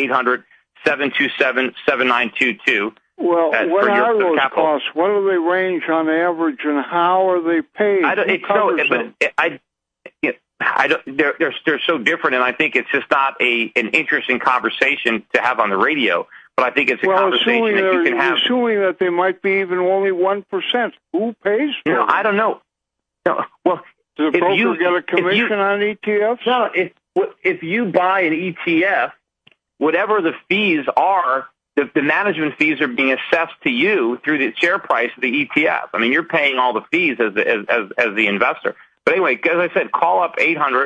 800-727-7922. Well, what are those costs? What do they range on average, and how are they paid? They're so different, and I think it's just not an interesting conversation to have on the radio. But I think it's a conversation that you can have. Assuming that they might be even only 1%, who pays for it? I don't know. No, well, does the broker get a commission on ETFs? No, if you buy an ETF, whatever the fees are, the management fees are being assessed to you through the share price of the ETF. I mean, you're paying all the fees as the investor. But anyway, as I said, call up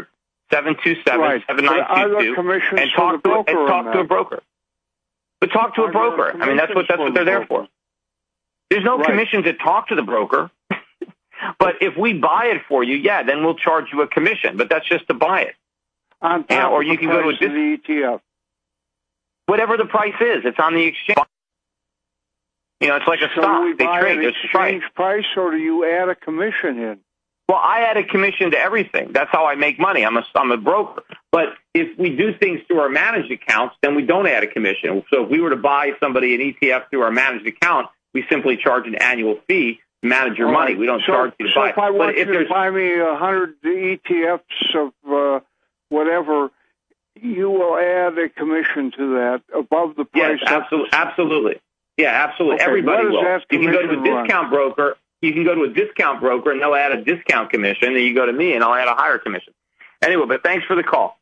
800-727-7922 and talk to a broker. But talk to a broker. I mean, that's what they're there for. There's no commission to talk to the broker. But if we buy it for you, then we'll charge you a commission. But that's just to buy it. Or you can go to the ETF. Whatever the price is, it's on the exchange. It's like a stock. They trade. There's exchange price, or do you add a commission in? Well, I add a commission to everything. That's how I make money. I'm a broker. But if we do things through our managed accounts, then we don't add a commission. So if we were to buy somebody an ETF through our managed account, we simply charge an annual fee to manage your money. We don't charge you to buy. If I want you to buy me 100 ETFs of whatever, you will add a commission to that above the price. Yes, absolutely. Yeah, absolutely. Okay, everybody will. You can go to a discount broker. You can go to a discount broker, and they'll add a discount commission. Then you go to me, and I'll add a higher commission. Anyway, but thanks for the call.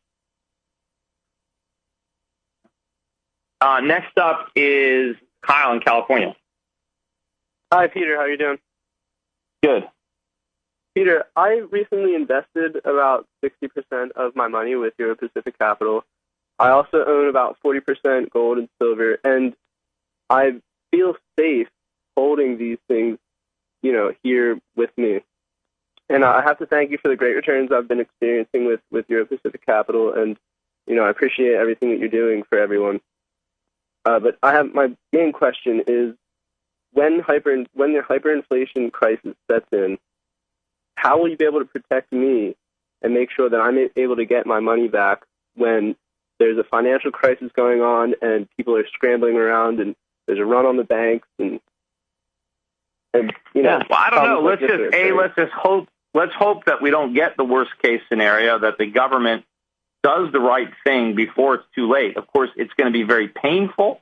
Next up is Kyle in California. Hi, Peter. How are you doing? Good. Peter, I recently invested about 60% of my money with Euro Pacific Capital. I also own about 40% gold and silver, and I feel safe holding these things, here with me. And I have to thank you for the great returns I've been experiencing with Euro Pacific Capital, and, I appreciate everything that you're doing for everyone. But my main question is, when the hyperinflation crisis sets in, how will you be able to protect me and make sure that I'm able to get my money back when there's a financial crisis going on and people are scrambling around and there's a run on the banks and Well, I don't know. Let's hope that we don't get the worst case scenario, that the government does the right thing before it's too late. Of course, it's going to be very painful,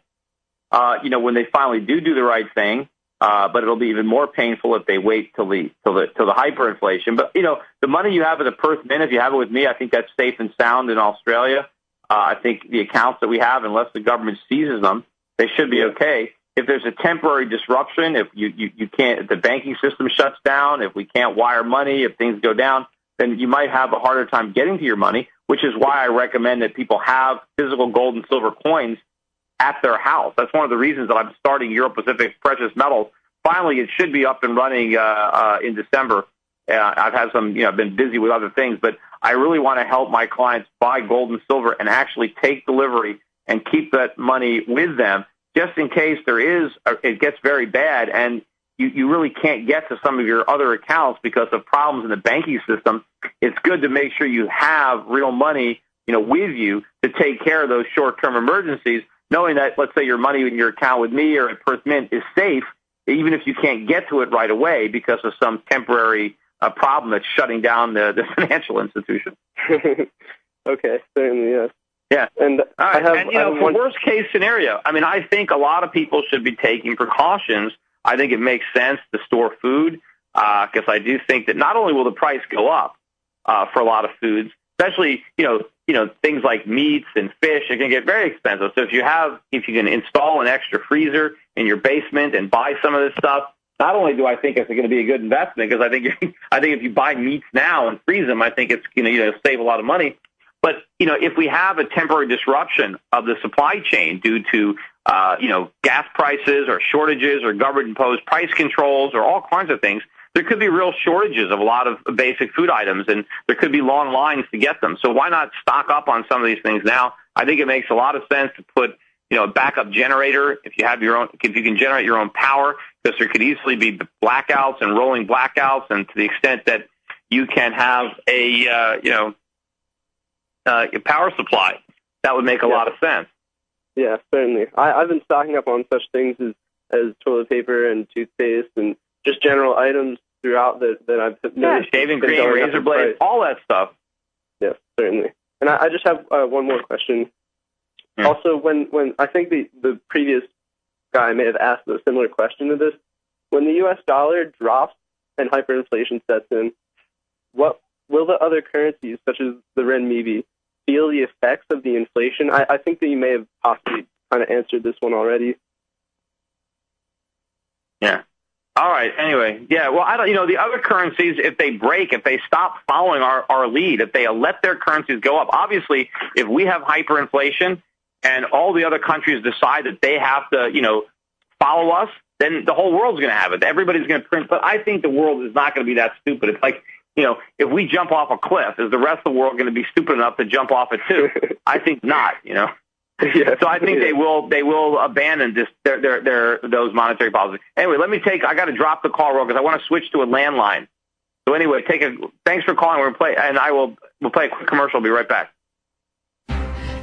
when they finally do the right thing. But it'll be even more painful if they wait till the hyperinflation. But the money you have at the Perth Mint, if you have it with me, I think that's safe and sound in Australia. I think the accounts that we have, unless the government seizes them, they should be okay. If there's a temporary disruption, if you can't, if the banking system shuts down, if we can't wire money, if things go down, then you might have a harder time getting to your money. Which is why I recommend that people have physical gold and silver coins at their house. That's one of the reasons that I'm starting Euro Pacific Precious Metals. Finally, it should be up and running in December. I've had I've been busy with other things, but I really want to help my clients buy gold and silver and actually take delivery and keep that money with them just in case it gets very bad and you really can't get to some of your other accounts because of problems in the banking system. It's good to make sure you have real money, with you to take care of those short-term emergencies, knowing that, let's say, your money in your account with me or at Perth Mint is safe, even if you can't get to it right away because of some temporary problem that's shutting down the financial institution. Okay, certainly, yes. Yeah. And all right. For worst case scenario, I think a lot of people should be taking precautions. I think it makes sense to store food because I do think that not only will the price go up for a lot of foods, especially, things like meats and fish, it can get very expensive. So if you can install an extra freezer in your basement and buy some of this stuff, not only do I think it's going to be a good investment because I think if you buy meats now and freeze them, I think it's going to save a lot of money. But if we have a temporary disruption of the supply chain due to gas prices or shortages or government-imposed price controls or all kinds of things, there could be real shortages of a lot of basic food items, and there could be long lines to get them. So why not stock up on some of these things now? I think it makes a lot of sense to put, a backup generator if you can generate your own power, because there could easily be blackouts and rolling blackouts, and to the extent that you can have a power supply, that would make a lot of sense. Yeah, certainly. I've been stocking up on such things as toilet paper and toothpaste and just general items throughout that I've noticed. Shaving cream, razor blades, all that stuff. Yes, certainly. And I just have one more question. Yeah. Also, when I think the previous guy may have asked a similar question to this, when the U.S. dollar drops and hyperinflation sets in, what will the other currencies, such as the renminbi, feel the effects of the inflation? I think that you may have possibly kind of answered this one already. Yeah. All right. Anyway, yeah. Well, the other currencies, if they stop following our lead, if they let their currencies go up, obviously, if we have hyperinflation and all the other countries decide that they have to, follow us, then the whole world's going to have it. Everybody's going to print. But I think the world is not going to be that stupid. It's like, if we jump off a cliff, is the rest of the world going to be stupid enough to jump off it too? I think not. Yeah. So I think they will abandon those monetary policies. Anyway, I got to drop the call roll because I want to switch to a landline. So anyway, thanks for calling. We'll play a quick commercial. I'll be right back.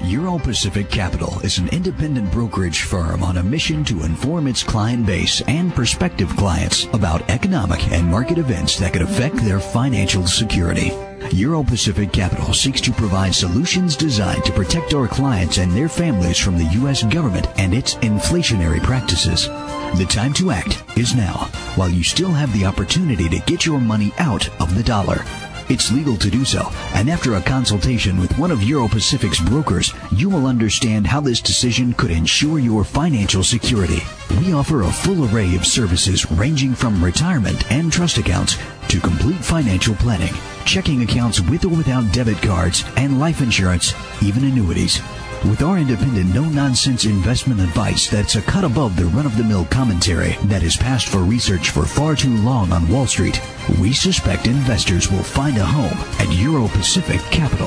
Euro Pacific Capital is an independent brokerage firm on a mission to inform its client base and prospective clients about economic and market events that could affect their financial security. Euro Pacific Capital seeks to provide solutions designed to protect our clients and their families from the U.S. government and its inflationary practices. The time to act is now, while you still have the opportunity to get your money out of the dollar. It's legal to do so, and after a consultation with one of Euro Pacific's brokers, you will understand how this decision could ensure your financial security. We offer a full array of services ranging from retirement and trust accounts to complete financial planning, checking accounts with or without debit cards, and life insurance, even annuities. With our independent, no-nonsense investment advice that's a cut above the run-of-the-mill commentary that is passed for research for far too long on Wall Street, we suspect investors will find a home at Euro Pacific Capital.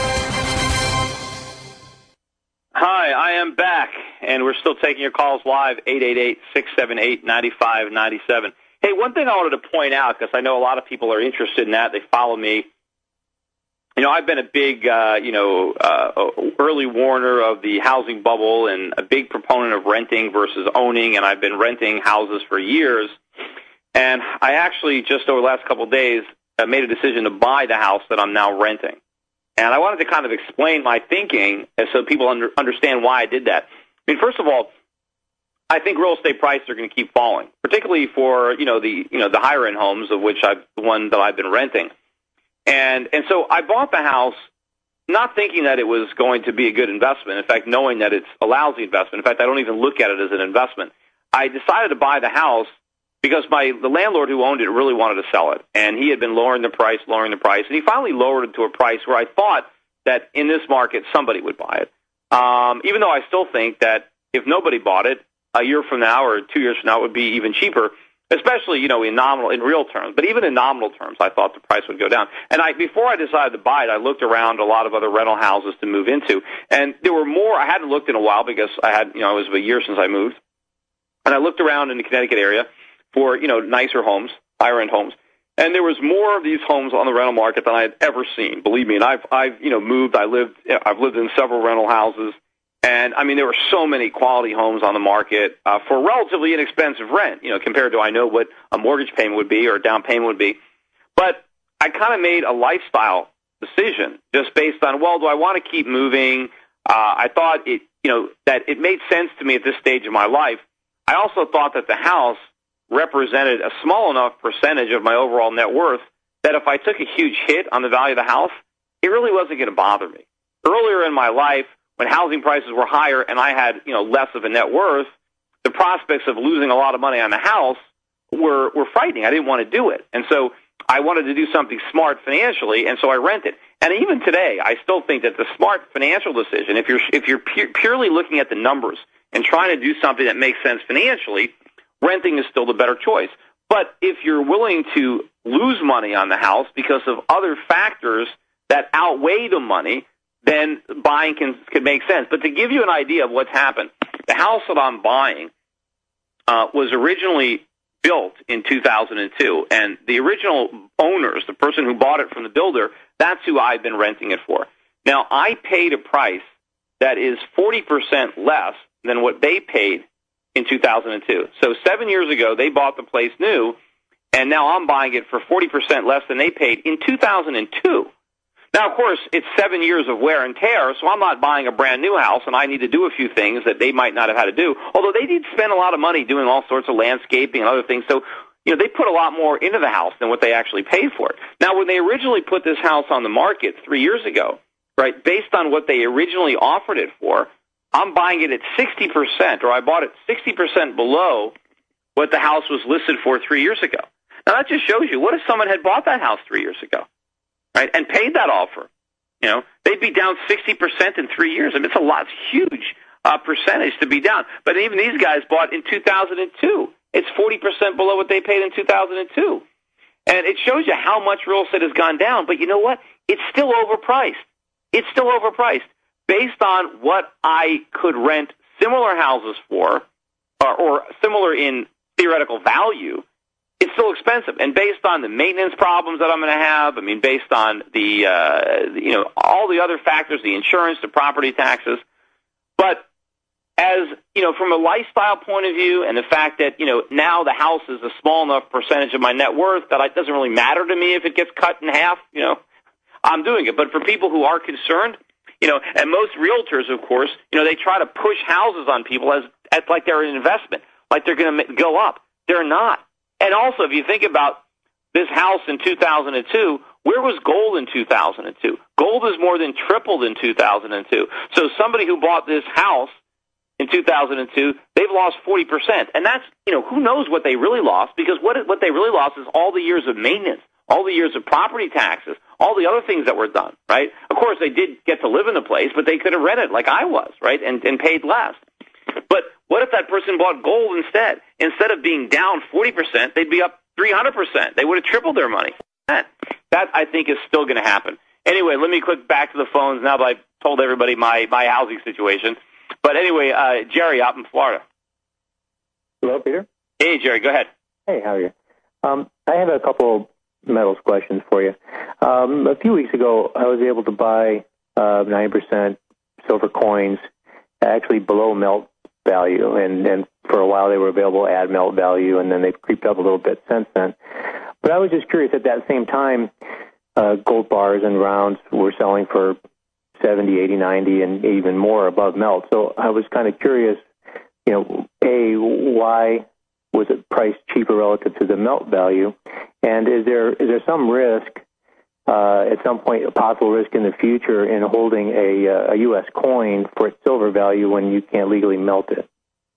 Hi, I am back, and we're still taking your calls live, 888-678-9597. Hey, one thing I wanted to point out, because I know a lot of people are interested in that. They follow me. You know, I've been a big, early warner of the housing bubble and a big proponent of renting versus owning, and I've been renting houses for years. And I actually, just over the last couple of days, made a decision to buy the house that I'm now renting. And I wanted to kind of explain my thinking so people understand why I did that. I mean, first of all, I think real estate prices are going to keep falling, particularly for, the higher end homes, of which the one that I've been renting. And so I bought the house not thinking that it was going to be a good investment. In fact, knowing that it's a lousy investment. In fact, I don't even look at it as an investment. I decided to buy the house because the landlord who owned it really wanted to sell it. And he had been lowering the price. And he finally lowered it to a price where I thought that in this market somebody would buy it. Even though I still think that if nobody bought it, a year from now or 2 years from now it would be even cheaper. Especially, in real terms. But even in nominal terms, I thought the price would go down. And before I decided to buy it, I looked around a lot of other rental houses to move into. And there were more. I hadn't looked in a while because it was a year since I moved. And I looked around in the Connecticut area for, nicer homes, higher end homes. And there was more of these homes on the rental market than I had ever seen. Believe me. And I've moved. I've lived in several rental houses. And, there were so many quality homes on the market for relatively inexpensive rent, compared to what a mortgage payment would be or a down payment would be. But I kind of made a lifestyle decision just based on, do I want to keep moving? I thought that it made sense to me at this stage of my life. I also thought that the house represented a small enough percentage of my overall net worth that if I took a huge hit on the value of the house, it really wasn't going to bother me. Earlier in my life, when housing prices were higher and I had, less of a net worth, the prospects of losing a lot of money on the house were frightening. I didn't want to do it. And so I wanted to do something smart financially, and so I rented. And even today, I still think that the smart financial decision, if you're purely looking at the numbers and trying to do something that makes sense financially, renting is still the better choice. But if you're willing to lose money on the house because of other factors that outweigh the money, then buying can make sense. But to give you an idea of what's happened, the house that I'm buying was originally built in 2002, and the original owners, the person who bought it from the builder, that's who I've been renting it for. Now, I paid a price that is 40% less than what they paid in 2002. So 7 years ago, they bought the place new, and now I'm buying it for 40% less than they paid in 2002. Now, of course, it's 7 years of wear and tear, so I'm not buying a brand new house, and I need to do a few things that they might not have had to do, although they did spend a lot of money doing all sorts of landscaping and other things. So, they put a lot more into the house than what they actually paid for it. Now, when they originally put this house on the market 3 years ago, right, based on what they originally offered it for, I'm buying it at 60%, or I bought it 60% below what the house was listed for 3 years ago. Now, that just shows you, what if someone had bought that house 3 years ago? Right, and paid that offer, they'd be down 60% in 3 years. It's a lot, huge percentage to be down. But even these guys bought in 2002. It's 40% below what they paid in 2002. And it shows you how much real estate has gone down. But you know what? It's still overpriced. It's still overpriced. Based on what I could rent similar houses for, or similar in theoretical value, it's still expensive. And based on the maintenance problems that I'm going to have, I mean, based on the, all the other factors, the insurance, the property taxes. But as, from a lifestyle point of view and the fact that, now the house is a small enough percentage of my net worth that it doesn't really matter to me if it gets cut in half, I'm doing it. But for people who are concerned, and most realtors, of course, they try to push houses on people as like they're an investment, like they're going to go up. They're not. And also, if you think about this house in 2002, where was gold in 2002? Gold has more than tripled in 2002. So somebody who bought this house in 2002, they've lost 40%. And that's, who knows what they really lost, because what they really lost is all the years of maintenance, all the years of property taxes, all the other things that were done, right? Of course, they did get to live in the place, but they could have rented like I was, right, and paid less. But what if that person bought gold instead? Instead of being down 40%, they'd be up 300%. They would have tripled their money. That I think is still going to happen. Anyway, let me click back to the phones now that I've told everybody my housing situation. But anyway, Jerry out in Florida. Hello, Peter. Hey, Jerry, go ahead. Hey, how are you? I have a couple metals questions for you. A few weeks ago, I was able to buy 9% silver coins, actually below melt value, and for a while they were available at melt value, and then they've creeped up a little bit since then. But I was just curious, at that same time, gold bars and rounds were selling for 70, 80, 90, and even more above melt. So I was kind of curious, why was it priced cheaper relative to the melt value? And is there some risk, at some point, a possible risk in the future in holding a U.S. coin for its silver value when you can't legally melt it?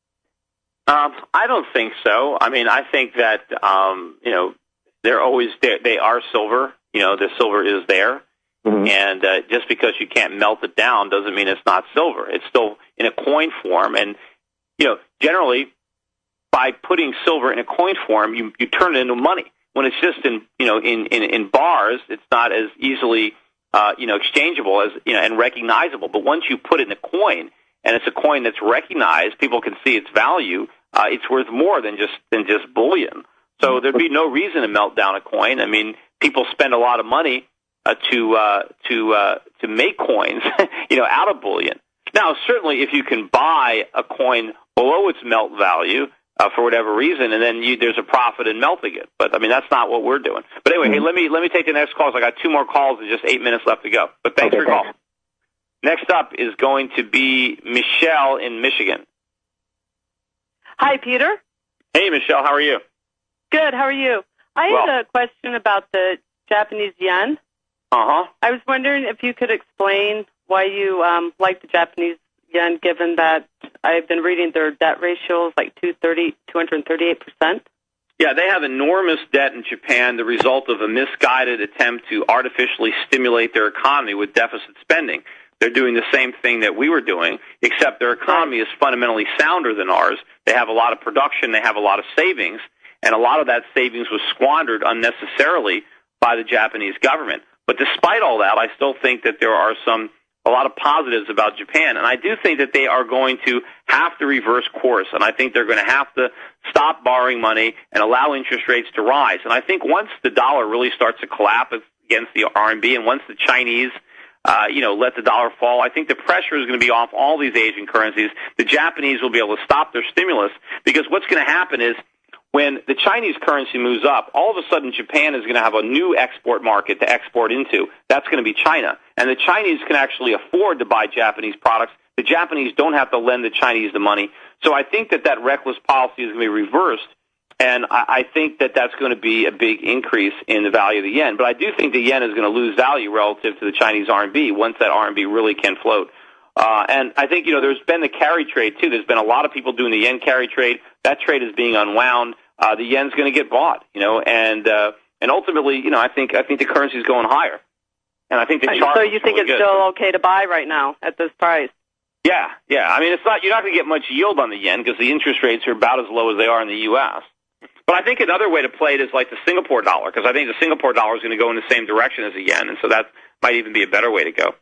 I don't think so. I mean, I think that, they're always there. They are silver. The silver is there. Mm-hmm. And just because you can't melt it down doesn't mean it's not silver. It's still in a coin form. And, generally, by putting silver in a coin form, you turn it into money. When it's just in bars, it's not as easily exchangeable as and recognizable. But once you put it in a coin, and it's a coin that's recognized, people can see its value. It's worth more than just bullion. So there'd be no reason to melt down a coin. I mean, people spend a lot of money to make coins, out of bullion. Now, certainly, if you can buy a coin below its melt value for whatever reason, and then there's a profit in melting it. But I mean, that's not what we're doing. But anyway, hey, let me take the next call. So I got 2 more calls and just 8 minutes left to go. But thanks for your call. Next up is going to be Michelle in Michigan. Hi, Peter. Hey, Michelle. How are you? Good. How are you? I had a question about the Japanese yen. Uh-huh. I was wondering if you could explain why you like the Japanese yen, given that I've been reading their debt ratio is like 238%. Yeah, they have enormous debt in Japan, the result of a misguided attempt to artificially stimulate their economy with deficit spending. They're doing the same thing that we were doing, except their economy is fundamentally sounder than ours. They have a lot of production, they have a lot of savings, and a lot of that savings was squandered unnecessarily by the Japanese government. But despite all that, I still think that there are a lot of positives about Japan, and I do think that they are going to have to reverse course, and I think they're going to have to stop borrowing money and allow interest rates to rise. And I think once the dollar really starts to collapse against the RMB, and once the Chinese let the dollar fall, I think the pressure is going to be off all these Asian currencies. The Japanese will be able to stop their stimulus, because what's going to happen is when the Chinese currency moves up, all of a sudden Japan is going to have a new export market to export into. That's going to be China. And the Chinese can actually afford to buy Japanese products. The Japanese don't have to lend the Chinese the money. So I think that reckless policy is going to be reversed, and I think that that's going to be a big increase in the value of the yen. But I do think the yen is going to lose value relative to the Chinese RMB once that RMB really can float. And I think, there's been the carry trade, too. There's been a lot of people doing the yen carry trade. That trade is being unwound. The yen's going to get bought, and ultimately, I think the currency is going higher, and I think the chart. So you think really it's still okay to buy right now at this price? Yeah. I mean, you're not going to get much yield on the yen because the interest rates are about as low as they are in the U.S. But I think another way to play it is like the Singapore dollar, because I think the Singapore dollar is going to go in the same direction as the yen, and so that might even be a better way to go.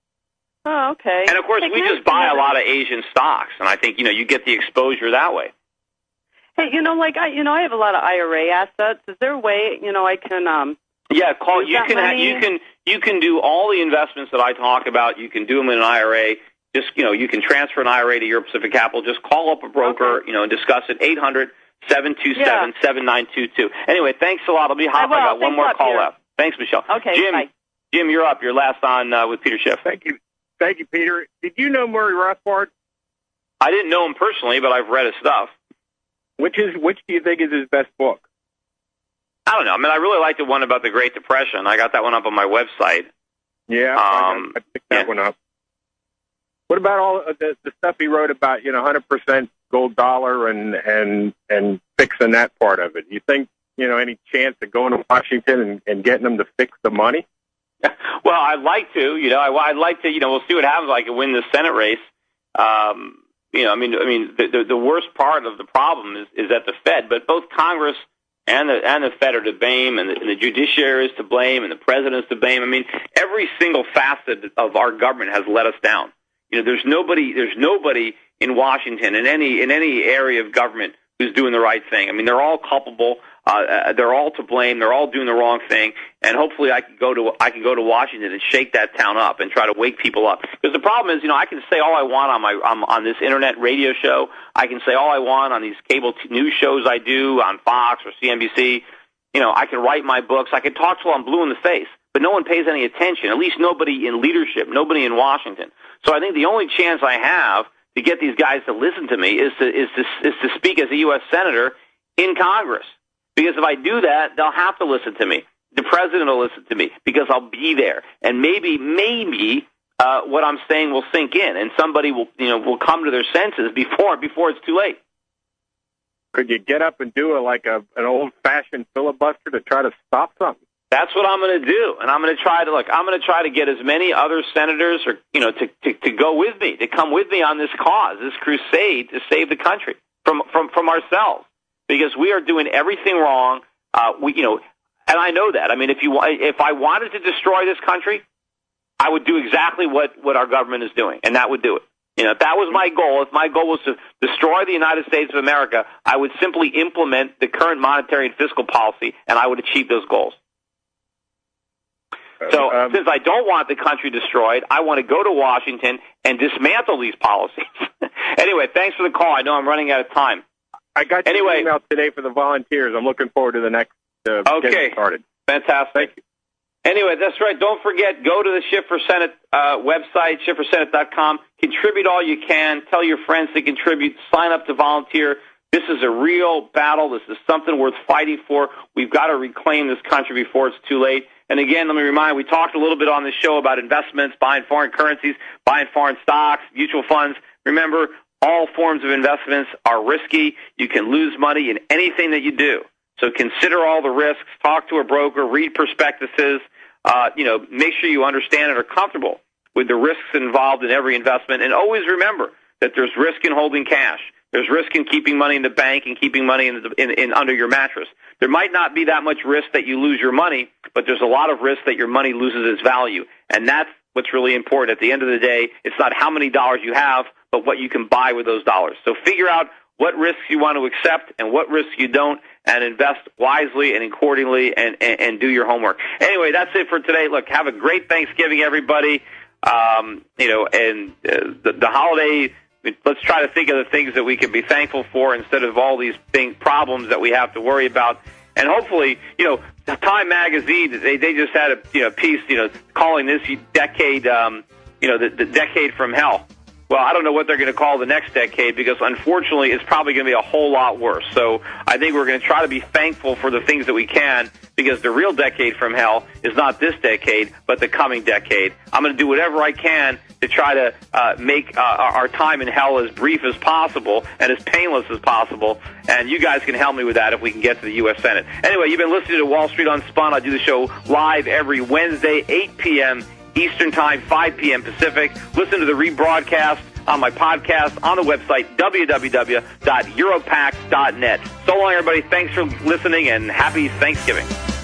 Oh, okay. And of course, we just buy a lot of Asian stocks, and I think you get the exposure that way. Hey, I have a lot of IRA assets. Is there a way, I can Yeah, call. use that money? You can do all the investments that I talk about. You can do them in an IRA. Just you can transfer an IRA to Euro Pacific Capital. Just call up a broker, and discuss it. 800-727-7922. Anyway, thanks a lot. I'll be hopping. I got one more call left. Thanks, Michelle. Okay, Jim. Jim, you're up. You're last on with Peter Schiff. Thank you, Peter. Did you know Murray Rothbard? I didn't know him personally, but I've read his stuff. Which do you think is his best book? I don't know. I really like the one about the Great Depression. I got that one up on my website. Yeah, I picked that one up. What about all the stuff he wrote about, 100% gold dollar and fixing that part of it? You think, any chance of going to Washington and getting them to fix the money? Well, I'd like to. I'd like to. We'll see what happens. I can win the Senate race. The worst part of the problem is at the Fed, but both Congress and the Fed are to blame, and the judiciary is to blame, and the president is to blame. Every single facet of our government has let us down. There's nobody in Washington in any area of government who's doing the right thing. They're all culpable. They're all to blame. They're all doing the wrong thing. And hopefully, I can go to Washington and shake that town up and try to wake people up. Because the problem is, I can say all I want on this internet radio show. I can say all I want on these cable news shows I do on Fox or CNBC. I can write my books. I can talk till I'm blue in the face. But no one pays any attention. At least nobody in leadership. Nobody in Washington. So I think the only chance I have to get these guys to listen to me is to speak as a U.S. Senator in Congress. Because if I do that, they'll have to listen to me. The president will listen to me because I'll be there. And maybe what I'm saying will sink in, and somebody will come to their senses before it's too late. Could you get up and do an old-fashioned filibuster to try to stop something? That's what I'm going to do, and I'm going to try to get as many other senators to go with me, to come with me on this cause, this crusade to save the country from ourselves. Because we are doing everything wrong, and I know that. If I wanted to destroy this country, I would do exactly what our government is doing, and that would do it. If that was my goal, if my goal was to destroy the United States of America, I would simply implement the current monetary and fiscal policy, and I would achieve those goals. So, since I don't want the country destroyed, I want to go to Washington and dismantle these policies. Anyway, thanks for the call. I know I'm running out of time. I got your email today for the volunteers. I'm looking forward to the next getting started. Fantastic. Thank you. Anyway, that's right. Don't forget, go to the Shift for Senate website, shiftforsenate.com. Contribute all you can. Tell your friends to contribute. Sign up to volunteer. This is a real battle. This is something worth fighting for. We've got to reclaim this country before it's too late. And again, let me remind, we talked a little bit on this show about investments, buying foreign currencies, buying foreign stocks, mutual funds. Remember, all forms of investments are risky. You can lose money in anything that you do. So consider all the risks. Talk to a broker. Read prospectuses. Make sure you understand and are comfortable with the risks involved in every investment. And always remember that there's risk in holding cash. There's risk in keeping money in the bank and keeping money in under your mattress. There might not be that much risk that you lose your money, but there's a lot of risk that your money loses its value. And that's what's really important. At the end of the day, it's not how many dollars you have, but what you can buy with those dollars. So figure out what risks you want to accept and what risks you don't, and invest wisely and accordingly, and do your homework. Anyway, that's it for today. Look, have a great Thanksgiving, everybody. The holiday, let's try to think of the things that we can be thankful for instead of all these problems that we have to worry about. And hopefully, Time Magazine, they just had a piece, calling this decade, the decade from hell. Well, I don't know what they're going to call the next decade because, unfortunately, it's probably going to be a whole lot worse. So I think we're going to try to be thankful for the things that we can because the real decade from hell is not this decade, but the coming decade. I'm going to do whatever I can to try to make our time in hell as brief as possible and as painless as possible. And you guys can help me with that if we can get to the U.S. Senate. Anyway, you've been listening to Wall Street Unspun. I do the show live every Wednesday, 8 p.m. Eastern Time, 5 p.m. Pacific. Listen to the rebroadcast on my podcast on the website, www.europac.net. So long, everybody. Thanks for listening, and happy Thanksgiving.